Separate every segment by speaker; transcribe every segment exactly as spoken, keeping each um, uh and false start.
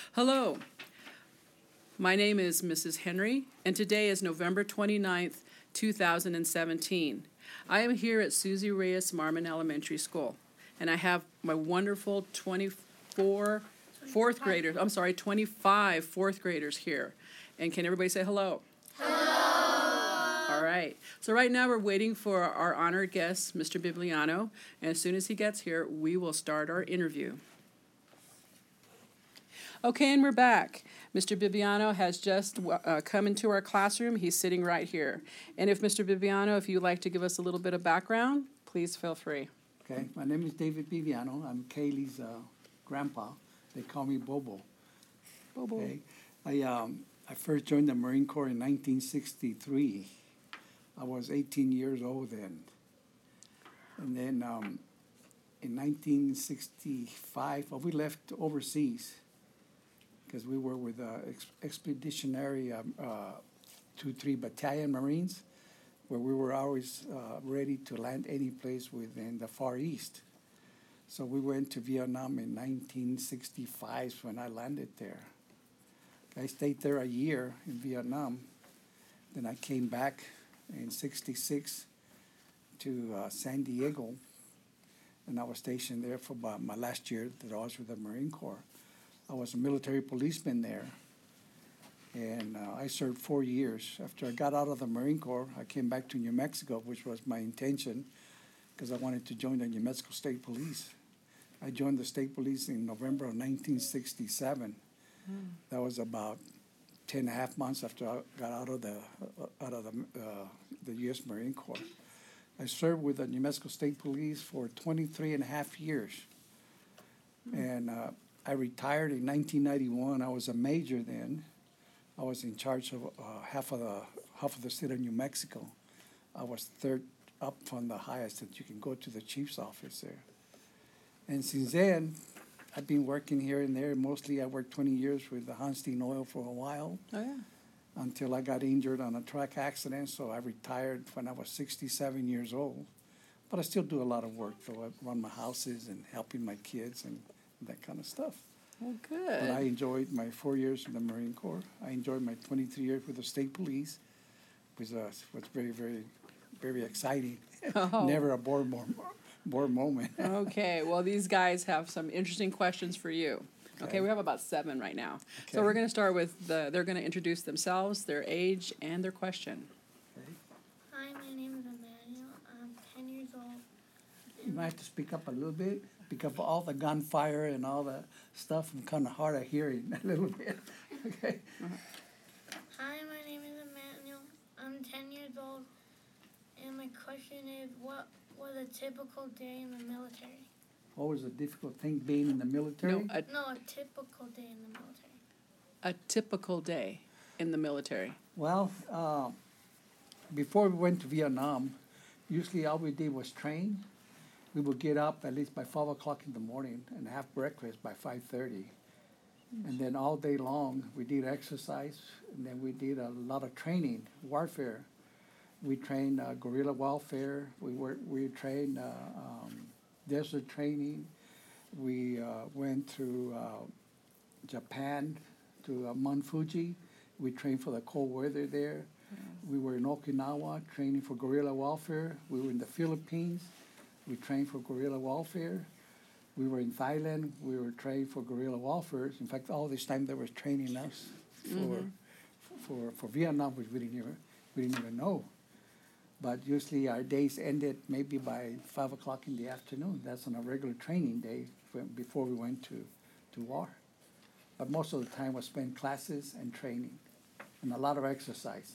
Speaker 1: Hello, my name is Missus Henry, and today is November twenty-ninth, two thousand seventeen. I am here at Susie Reyes Marmon Elementary School, and I have my wonderful twenty-four fourth graders, I'm sorry, twenty-five fourth graders here. And can everybody say hello? Hello! All right. So right now we're waiting for our honored guest, Mister Bibliano, and as soon as he gets here, we will start our interview. Okay, and we're back. Mister Bibiano has just uh, come into our classroom. He's sitting right here. And if Mister Bibiano, if you'd like to give us a little bit of background, please feel free.
Speaker 2: Okay, my name is David Bibiano. I'm Kaylee's uh, grandpa. They call me Bobo.
Speaker 1: Bobo.
Speaker 2: Okay, I um I first joined the Marine Corps in nineteen sixty-three. I was eighteen years old then. And then um, in nineteen sixty-five, well, we left overseas, because we were with uh, ex- Expeditionary um, uh, two three Battalion Marines, where we were always uh, ready to land any place within the Far East. So we went to Vietnam in nineteen sixty-five when I landed there. I stayed there a year in Vietnam. Then I came back in sixty-six to uh, San Diego, and I was stationed there for about my last year that I was with the Marine Corps. I was a military policeman there, and uh, I served four years. After I got out of the Marine Corps, I came back to New Mexico, which was my intention, because I wanted to join the New Mexico State Police. I joined the State Police in November of nineteen sixty-seven. Mm. That was about ten and a half months after I got out of the uh, out of the uh, the U S Marine Corps. I served with the New Mexico State Police for twenty-three and a half years, mm. and uh, I retired in nineteen ninety-one. I was a major then. I was in charge of uh, half of the half of the state of New Mexico. I was third up from the highest that you can go to the chief's office there. And since then, I've been working here and there. Mostly I worked twenty years with the Hanstein Oil for a while. Oh, yeah. Until I got injured on a truck accident, so I retired when I was sixty-seven years old. But I still do a lot of work, though. I run my houses and helping my kids and that kind of stuff.
Speaker 1: Well, good.
Speaker 2: But I enjoyed my four years in the Marine Corps. I enjoyed my twenty-three years with the State Police, which uh, was very, very, very exciting. Oh. Never a bored, bored, bored moment.
Speaker 1: Okay, well, these guys have some interesting questions for you. Okay, okay, we have about seven right now. Okay. So we're going to start with, the. they're going to introduce themselves, their age, and their question.
Speaker 3: Okay. Hi, my name is Emmanuel. I'm ten years old.
Speaker 2: You might have to speak up a little bit, because of all the gunfire and all the stuff. I'm kind of hard of hearing a little bit. Okay. Uh-huh.
Speaker 3: Hi, my name is Emmanuel. I'm ten years old, and my question is, what was a typical day in the military?
Speaker 2: What was a difficult thing being in the military?
Speaker 1: No, a,
Speaker 3: no, a typical day in the military.
Speaker 1: A typical day in the military.
Speaker 2: Well, uh, before we went to Vietnam, usually all we did was train. We would get up at least by five o'clock in the morning and have breakfast by five thirty. And then all day long, we did exercise, and then we did a lot of training, warfare. We trained uh, guerrilla warfare. We were we trained uh, um, desert training. We uh, went through uh, Japan to uh, Mount Fuji. We trained for the cold weather there. Yeah. We were in Okinawa training for guerrilla warfare. We were in the Philippines. We trained for guerrilla warfare. We were in Thailand. We were trained for guerrilla warfare. In fact, all this time they were training us for mm-hmm. for, for Vietnam, which we didn't even we didn't even know. But usually our days ended maybe by five o'clock in the afternoon. That's on a regular training day for, before we went to, to war. But most of the time was spent classes and training, and a lot of exercise.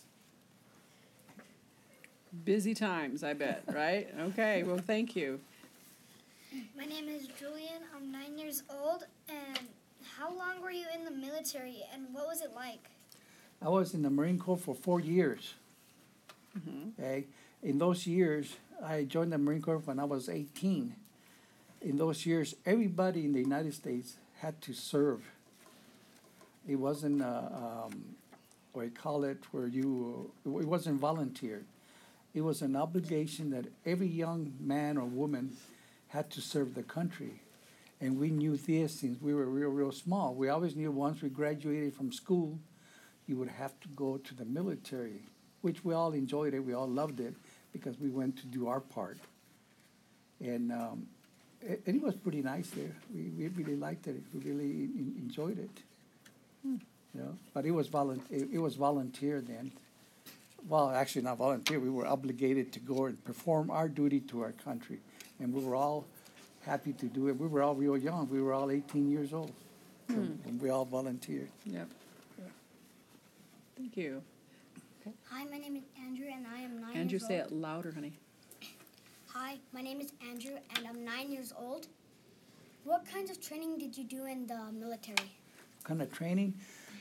Speaker 1: Busy times, I bet, right? Okay, well, thank you.
Speaker 4: My name is Julian. I'm nine years old. And how long were you in the military, and what was it like?
Speaker 2: I was in the Marine Corps for four years. Mm-hmm. Okay, in those years, I joined the Marine Corps when I was eighteen. In those years, everybody in the United States had to serve. It wasn't, uh, um, what I call it, where you, it wasn't volunteered. It was an obligation that every young man or woman had to serve the country. And we knew this since we were real, real small. We always knew once we graduated from school, you would have to go to the military, which we all enjoyed it. We all loved it because we went to do our part. And um, it, it was pretty nice there. We, we really liked it. We really en- enjoyed it.
Speaker 1: Hmm.
Speaker 2: You know, but it was volun- it, it was volunteer then. Well, actually not volunteer. We were obligated to go and perform our duty to our country, and we were all happy to do it. We were all real young. We were all eighteen years old, so,
Speaker 1: Hmm.
Speaker 2: and we all volunteered.
Speaker 1: Yep. Thank you.
Speaker 4: Hi, my name is Andrew, and I am nine
Speaker 1: Andrew,
Speaker 4: years
Speaker 1: say
Speaker 4: old.
Speaker 1: it louder, honey.
Speaker 4: Hi, my name is Andrew, and I'm nine years old. What kinds of training did you do in the military?
Speaker 2: Kind of training.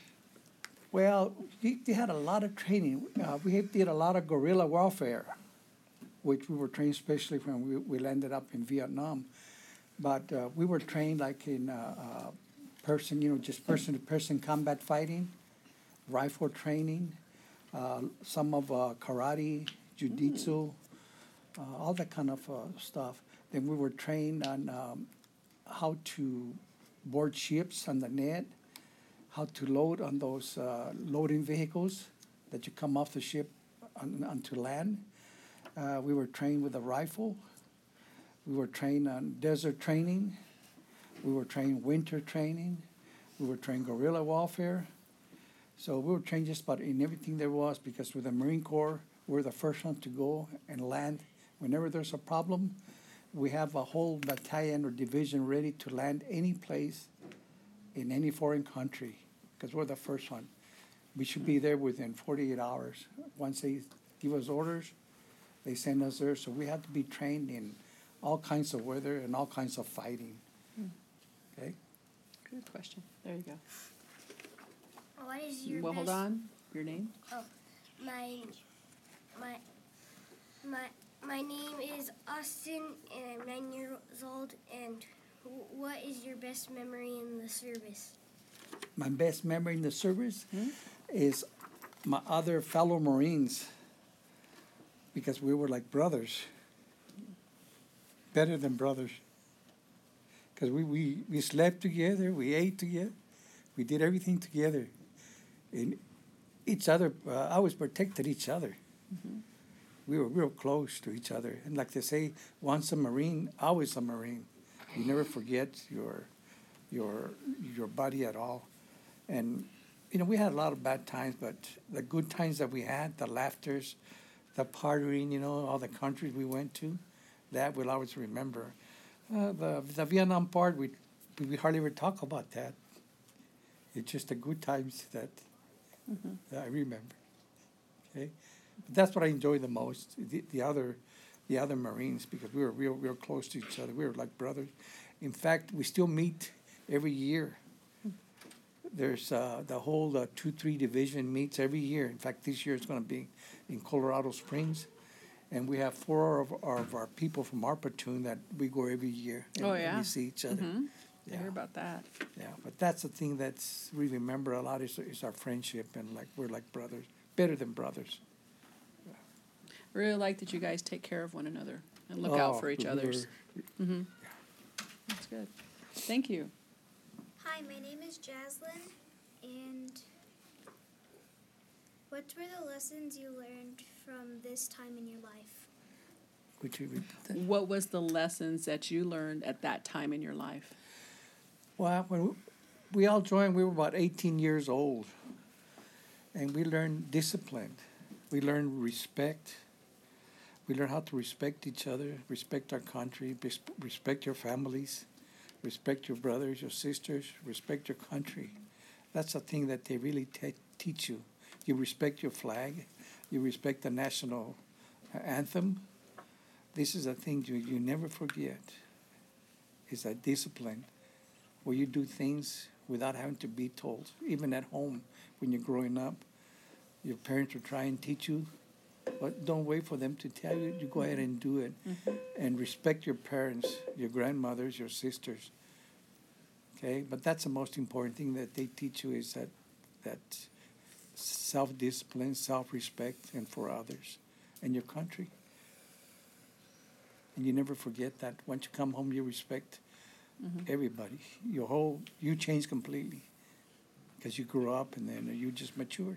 Speaker 2: Well, we, we had a lot of training. Uh, we did a lot of guerrilla warfare, which we were trained especially when we, we landed up in Vietnam. But uh, we were trained like in uh, uh, person, you know, just person-to-person combat fighting, rifle training, uh, some of uh, karate, jiu-jitsu, uh, all that kind of uh, stuff. Then we were trained on um, how to board ships on the net, how to load on those uh, loading vehicles that you come off the ship on, onto land. Uh, we were trained with a rifle. We were trained on desert training. We were trained winter training. We were trained guerrilla warfare. So we were trained just about in everything there was, because with the Marine Corps, we're the first one to go and land. Whenever there's a problem, we have a whole battalion or division ready to land any place in any foreign country, because we're the first one. We should be there within forty-eight hours. Once they give us orders, they send us there. So we have to be trained in all kinds of weather and all kinds of fighting. Okay?
Speaker 1: Good question. There you go.
Speaker 3: What is your
Speaker 1: Well,
Speaker 3: best?
Speaker 1: hold on. Your name?
Speaker 3: My my my my name is Austin, and I'm nine years old. And wh- what is your best memory in the service?
Speaker 2: My best memory in the service
Speaker 1: Hmm?
Speaker 2: is my other fellow Marines, because we were like brothers, better than brothers. Because we, we, we slept together, we ate together, we did everything together. And each other, uh, always protected each other.
Speaker 1: Mm-hmm.
Speaker 2: We were real close to each other. And like they say, once a Marine, always a Marine. You never forget your, your, your buddy at all. And, you know, we had a lot of bad times, but the good times that we had, the laughters, the partying, you know, all the countries we went to, that we'll always remember. Uh, the, the Vietnam part, we, we hardly ever talk about that. It's just the good times that,
Speaker 1: Mm-hmm.
Speaker 2: that I remember. Okay, but that's what I enjoy the most. The, the other, the other Marines, because we were real, real close to each other. We were like brothers. In fact, we still meet every year. There's uh, the whole uh, two three division meets every year. In fact, this year it's going to be in Colorado Springs, and we have four of our, of our people from our platoon that we go every year. And,
Speaker 1: Oh,
Speaker 2: and
Speaker 1: yeah?
Speaker 2: we see each other.
Speaker 1: Mm-hmm. I
Speaker 2: Yeah.
Speaker 1: hear about that.
Speaker 2: Yeah, but that's the thing that's we remember a lot is, is our friendship, and like we're like brothers, better than brothers.
Speaker 1: I really like that you guys take care of one another and look
Speaker 2: Oh,
Speaker 1: out for each
Speaker 2: we
Speaker 1: other's.
Speaker 2: were-
Speaker 1: Mm-hmm. That's good. Thank you.
Speaker 4: Hi, my name is Jaslyn, and what were the lessons you learned from this time in your life?
Speaker 2: Would you repeat that?
Speaker 1: What was the lessons that you learned at that time in your life?
Speaker 2: Well, when we, we all joined, we were about eighteen years old, and we learned discipline. We learned respect. We learned how to respect each other, respect our country, res- respect your families, respect your brothers, your sisters, respect your country. That's a thing that they really te- teach you. You respect your flag. You respect the national uh, anthem. This is a thing you, you never forget. It's a discipline where you do things without having to be told. Even at home, when you're growing up, your parents will try and teach you, but don't wait for them to tell you. You go ahead and do it.
Speaker 1: Mm-hmm.
Speaker 2: And respect your parents, your grandmothers, your sisters. Okay? But that's the most important thing that they teach you, is that, that self-discipline, self-respect, and for others and your country. And you never forget that. Once you come home, you respect everybody. Your whole, you changed completely because you grew up and then you just matured.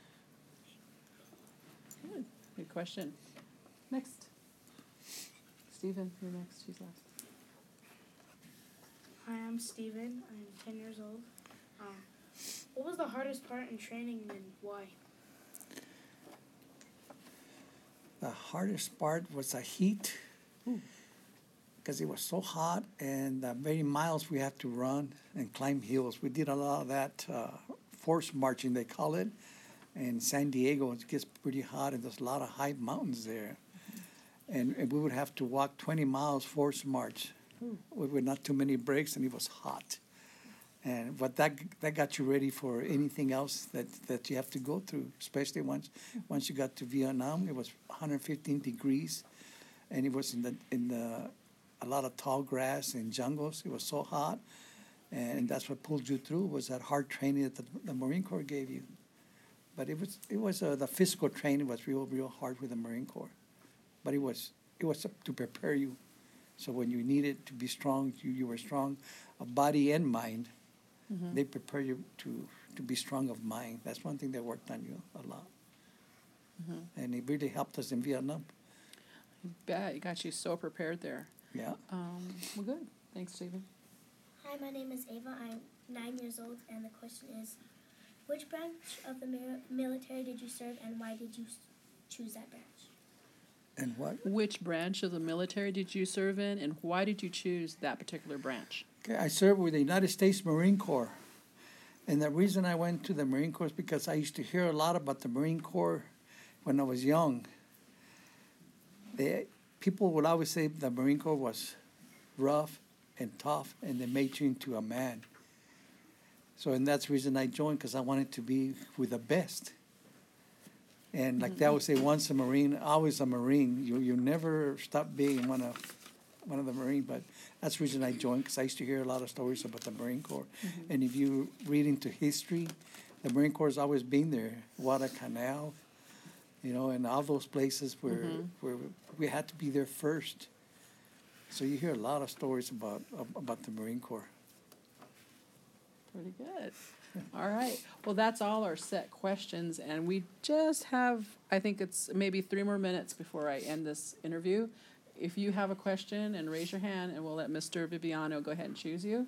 Speaker 1: Good, good question. Next. Stephen, you're next. Who's last?
Speaker 5: Hi, I'm Steven. I'm ten years old. Um, what was the hardest part in training and why?
Speaker 2: The hardest part was the heat because it was so hot and the many miles we had to run and climb hills. We did a lot of that uh, force marching, they call it. In San Diego, it gets pretty hot and there's a lot of high mountains there. And, and we would have to walk twenty miles force march with, with not too many breaks, and it was hot. And but that that got you ready for anything else that, that you have to go through, especially once once you got to Vietnam. It was one hundred fifteen degrees, and it was in the in the a lot of tall grass and jungles. It was so hot, and that's what pulled you through was that hard training that the, the Marine Corps gave you. But it was it was uh, the physical training was real real hard with the Marine Corps, but it was it was to prepare you. So when you needed to be strong, you, you were strong, of body and mind. Mm-hmm. They prepare you to, to be strong of mind. That's one thing that worked on you a lot. Mm-hmm. And it really helped us in Vietnam.
Speaker 1: I bet. It got you so prepared there.
Speaker 2: Yeah.
Speaker 1: Um, well, good. Thanks, Stephen.
Speaker 6: Hi, my name is Ava. I'm nine years old, and the question is, which branch of the mi- military did you serve, and why did you s- choose that branch?
Speaker 2: And what?
Speaker 1: Which branch of the military did you serve in, and why did you choose that particular branch?
Speaker 2: Okay, I served with the United States Marine Corps. And the reason I went to the Marine Corps is because I used to hear a lot about the Marine Corps when I was young. They, people would always say the Marine Corps was rough and tough, and they made you into a man. So, and that's the reason I joined, because I wanted to be with the best. And like mm-hmm. they always say, once a Marine, always a Marine. You you never stop being one of one of the Marine. But that's the reason I joined, because I used to hear a lot of stories about the Marine Corps. Mm-hmm. And if you read into history, the Marine Corps has always been there. Guadalcanal, you know, and all those places where mm-hmm. where we had to be there first. So you hear a lot of stories about about the Marine Corps.
Speaker 1: Pretty good. All right. Well, that's all our set questions, and we just have, I think it's maybe three more minutes before I end this interview. If you have a question, and raise your hand, and we'll let Mister Viviano go ahead and choose you.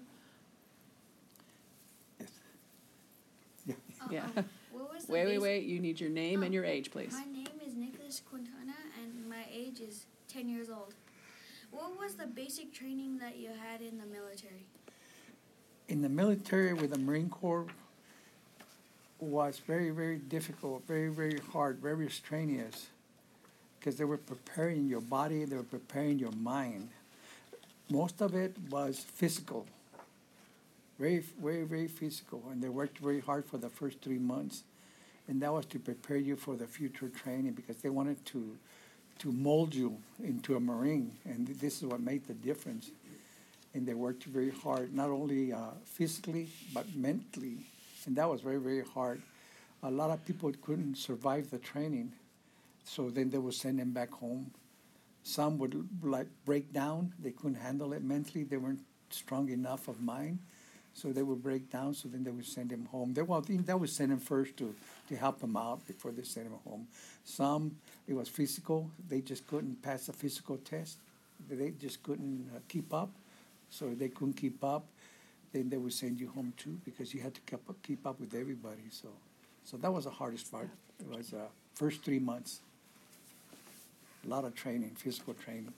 Speaker 2: Yes. Yeah.
Speaker 7: Uh,
Speaker 1: Yeah.
Speaker 7: Um, what was the
Speaker 1: wait, wait,
Speaker 7: basic-
Speaker 1: wait. You need your name
Speaker 7: Oh,
Speaker 1: and your age, please.
Speaker 7: My name is Nicholas Quintana, and my age is ten years old. What was the basic training that you had in the military?
Speaker 2: In the military with the Marine Corps was very, very difficult, very, very hard, very strenuous, because they were preparing your body, they were preparing your mind. Most of it was physical, very, very, very physical, and they worked very hard for the first three months, and that was to prepare you for the future training, because they wanted to to mold you into a Marine, and this is what made the difference. And they worked very hard, not only uh, physically, but mentally. And that was very, very hard. A lot of people couldn't survive the training, so then they would send them back home. Some would like break down. They couldn't handle it mentally. They weren't strong enough of mind, so they would break down, so then they would send them home. They, well, they would send them first to, to help them out before they sent them home. Some, it was physical. They just couldn't pass the physical test. They just couldn't uh, keep up. So if they couldn't keep up, then they would send you home too, because you had to keep up, keep up with everybody. So, so that was the hardest part. It was uh, first three months. A lot of training, physical training.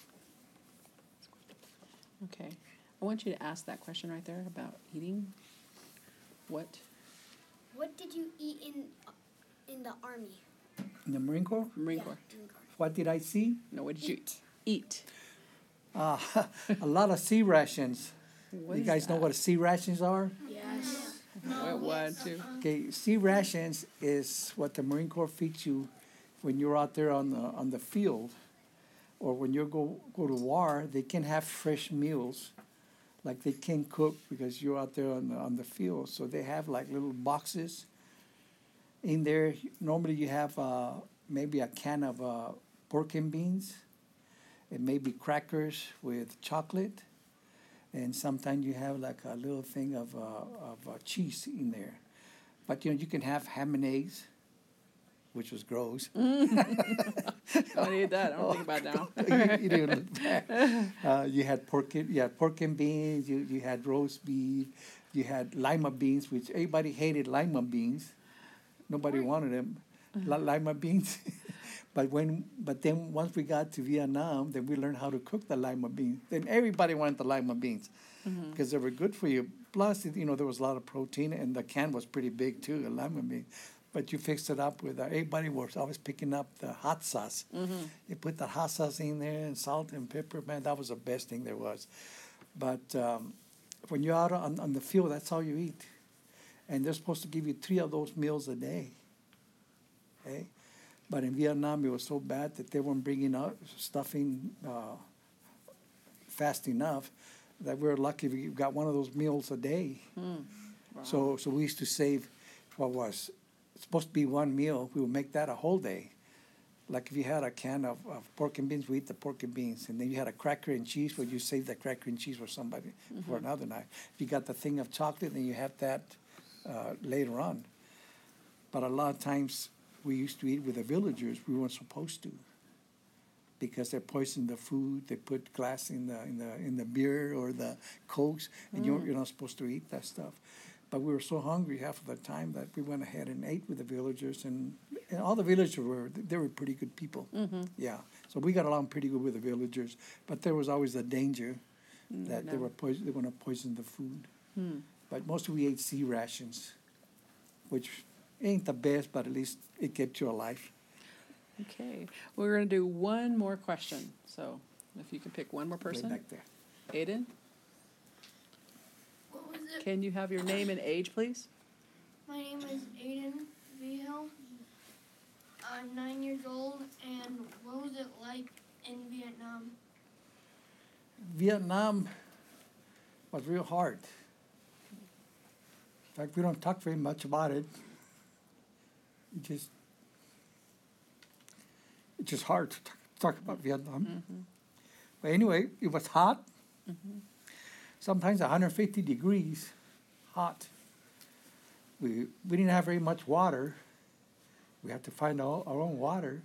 Speaker 1: Okay. I want you to ask that question right there about eating. What?
Speaker 6: What did you eat in in the army?
Speaker 2: In the Marine Corps,
Speaker 1: Marine
Speaker 6: Yeah,
Speaker 1: Corps.
Speaker 6: Marine Corps.
Speaker 2: what did I see?
Speaker 1: No, what did you eat?
Speaker 2: Uh, a lot of sea rations.
Speaker 1: What
Speaker 2: You
Speaker 1: is
Speaker 2: guys know
Speaker 1: that?
Speaker 2: what sea rations are?
Speaker 5: Yes.
Speaker 1: What, one, two.
Speaker 2: Okay, sea rations is what the Marine Corps feeds you when you're out there on the on the field, or when you go go to war. They can have fresh meals, like they can cook because you're out there on the on the field. So they have like little boxes. In there, normally you have uh, maybe a can of uh, pork and beans. It may be crackers with chocolate. and sometimes you have like a little thing of uh, of uh, cheese in there. But you know, you can have ham and eggs, which was gross.
Speaker 1: I need that. I don't think about it now.
Speaker 2: you, you didn't look bad. Uh, you had pork, and- you had pork and beans. You you had roast beef. You had lima beans, which everybody hated lima beans. Nobody wanted them, Li- lima beans. But when, but then once we got to Vietnam, then we learned how to cook the lima beans. Then everybody wanted the lima beans because they were good for you. Plus, you know, there was a lot of protein, and the can was pretty big too, the lima bean. But you fixed it up with, uh, everybody was always picking up the hot sauce. You put the hot sauce in there and salt and pepper. Man, that was the best thing there was. But um, when you're out on, on the field, that's all you eat. And they're supposed to give you three of those meals a day. Okay? But in Vietnam, it was so bad that they weren't bringing out stuffing uh, fast enough that we were lucky if we got one of those meals a day. So, so we used to save what was supposed to be one meal. We would make that a whole day. Like if you had a can of, of pork and beans, we eat the pork and beans. And then you had a cracker and cheese, where you save the cracker and cheese for somebody for another night. If you got the thing of chocolate, then you have that uh, later on. But a lot of times, we used to eat with the villagers. We weren't supposed to, because they poisoned the food. They put glass in the in the in the beer or the cokes, and you're you're not supposed to eat that stuff. But we were so hungry half of the time that we went ahead and ate with the villagers, and, and all the villagers were they were pretty good people. Yeah, so we got along pretty good with the villagers. But there was always the danger that they
Speaker 1: no.
Speaker 2: were poison, they were going to poison the food. But mostly we ate sea rations, which ain't the best, but at least it kept you alive.
Speaker 1: Okay, we're going to do one more question. So if you can pick one more
Speaker 2: Right
Speaker 1: person.
Speaker 2: back there.
Speaker 1: Aiden,
Speaker 5: What was it?
Speaker 1: can you have your name and age, please?
Speaker 5: My name is Aiden Vigil. I'm nine years old, and what was it like in Vietnam?
Speaker 2: Vietnam was real hard. In fact, we don't talk very much about it. It just, it's just hard to talk, talk about Vietnam. But anyway, it was hot. Sometimes one hundred fifty degrees, hot. We we didn't have very much water. We had to find our, our own water.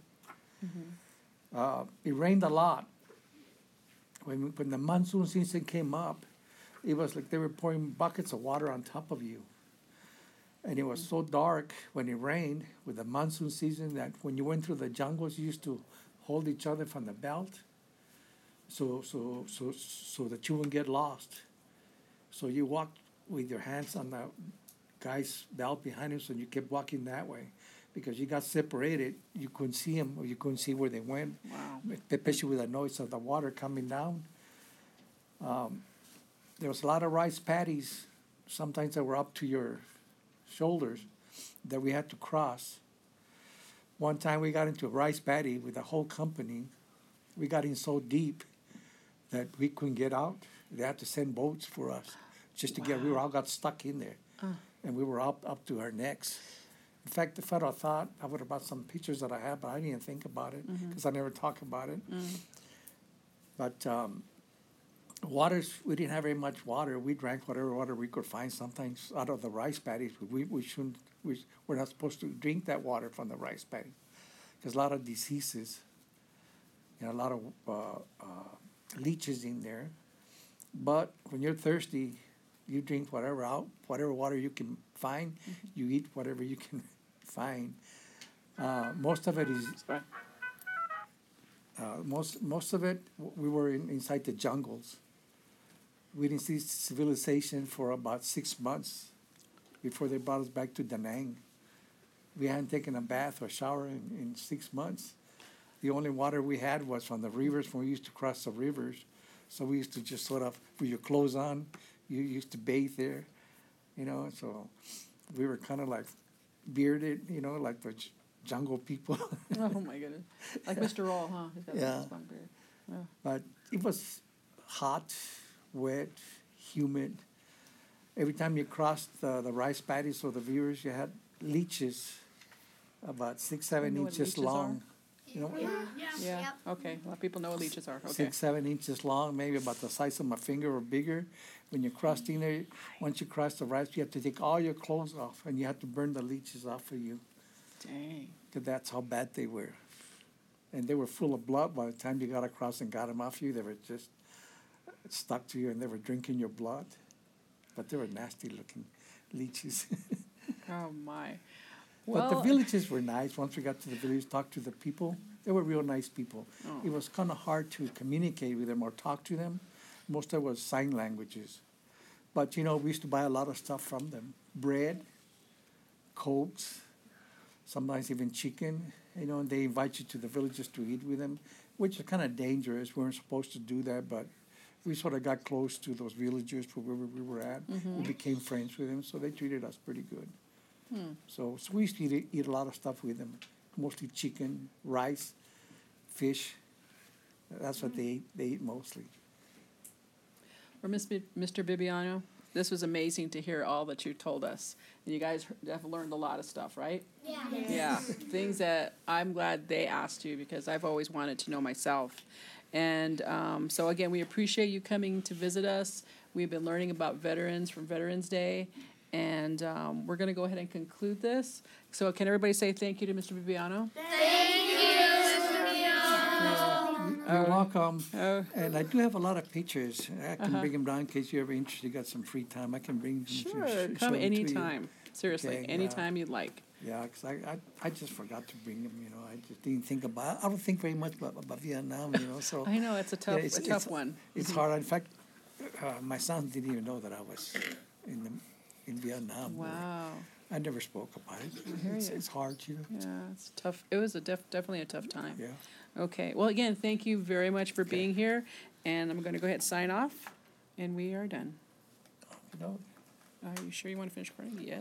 Speaker 2: Uh, it rained a lot. When when the monsoon season came up, it was like they were pouring buckets of water on top of you. And it was so dark when it rained with the monsoon season that when you went through the jungles, you used to hold each other from the belt, so so so so that you wouldn't get lost. So you walked with your hands on the guy's belt behind him, so you kept walking that way, because you got separated. You couldn't see him, or you couldn't see where they went.
Speaker 1: Wow.
Speaker 2: Especially with the noise of the water coming down. Um, there was a lot of rice paddies. Sometimes they were up to your shoulders that we had to cross. One time we got into a rice paddy with the whole company. We got in so deep that we couldn't get out. They had to send boats for us just to get. We were all got stuck in there, and we were up up to our necks. In fact, if I'd have thought, I would have brought some pictures that I have, but I didn't even think about it because I never talk about it. But um, waters, we didn't have very much water. We drank whatever water we could find. Sometimes out of the rice paddies, we we shouldn't. We, we're not supposed to drink that water from the rice paddy because a lot of diseases, you know, a lot of uh, uh, leeches in there. But when you're thirsty, you drink whatever out, whatever water you can find. You eat whatever you can find. Uh, most of it is.
Speaker 1: Sorry.
Speaker 2: Uh, most most of it, w- we were in, inside the jungles. We didn't see civilization for about six months before they brought us back to Da Nang. We hadn't taken a bath or shower in, in six months. The only water we had was from the rivers when we used to cross the rivers. So we used to just sort of, with your clothes on, you used to bathe there, you know. So we were kind of like bearded, you know, like the j- jungle people.
Speaker 1: Oh, my goodness. Like Mister Raw, huh? He's got
Speaker 2: Yeah.
Speaker 1: this long beard. Yeah.
Speaker 2: But it was hot, wet, humid. Every time you crossed the, the rice paddies or the rivers, you had leeches about six, seven
Speaker 1: You know what
Speaker 2: inches
Speaker 1: leeches
Speaker 2: long.
Speaker 4: Yeah.
Speaker 2: You know,
Speaker 1: Yeah,
Speaker 4: Yep.
Speaker 1: okay, a lot of people know what leeches are, okay.
Speaker 2: six, seven inches long, maybe about the size of my finger or bigger. When you're crossing there, once you cross the rice, you have to take all your clothes off, and you have to burn the leeches off of you,
Speaker 1: Dang.
Speaker 2: because that's how bad they were. And they were full of blood by the time you got across and got them off you. They were just stuck to you, and they were drinking your blood. But they were nasty-looking leeches.
Speaker 1: Oh, my.
Speaker 2: But the
Speaker 1: Well,
Speaker 2: villages were nice. Once we got to the village, talked to the people, they were real nice people.
Speaker 1: Oh.
Speaker 2: It was kind of hard to communicate with them or talk to them. Most of it was sign languages. But, you know, we used to buy a lot of stuff from them. Bread, cokes, sometimes even chicken, you know, and they invite you to the villages to eat with them, which is kind of dangerous. We weren't supposed to do that, but we sort of got close to those villagers where we were at. We became friends with them, so they treated us pretty good. So, so we used to eat, eat a lot of stuff with them, mostly chicken, rice, fish. That's what they eat, they eat mostly.
Speaker 1: for Miss Bi- Mister Bibiano, this was amazing to hear all that you told us. And you guys have learned a lot of stuff, right?
Speaker 4: Yeah.
Speaker 1: Yeah, things that I'm glad they asked you because I've always wanted to know myself. And um, so again, we appreciate you coming to visit us. We've been learning about veterans from Veterans Day, and um, we're going to go ahead and conclude this. So can everybody say thank you to Mister Bibiano?
Speaker 2: You're welcome.
Speaker 1: Oh,
Speaker 2: And I do have a lot of pictures. I can
Speaker 1: Uh-huh.
Speaker 2: bring them down in case you're ever interested. You got some free time. I can bring them. to sh-
Speaker 1: sure,
Speaker 2: show
Speaker 1: come
Speaker 2: them to you.
Speaker 1: anytime. Seriously,
Speaker 2: Okay, yeah.
Speaker 1: anytime you'd like.
Speaker 2: Yeah, because I, I, I just forgot to bring them, you know. I just didn't think about I don't think very much about, about Vietnam, you know. So
Speaker 1: I know, it's a tough,
Speaker 2: it's-
Speaker 1: a tough
Speaker 2: it's-
Speaker 1: one.
Speaker 2: it's hard. In fact, uh, my son didn't even know that I was in the, in Vietnam.
Speaker 1: Wow.
Speaker 2: I never spoke about it.
Speaker 1: hear
Speaker 2: It's,
Speaker 1: ya.
Speaker 2: it's hard, you know.
Speaker 1: Yeah, it's tough. It was a def- definitely a tough time.
Speaker 2: Yeah.
Speaker 1: Okay, well, again, thank you very much for being here, and I'm going to go ahead and sign off, and we are done.
Speaker 2: You know,
Speaker 1: Are you sure you want to finish recording? Yes.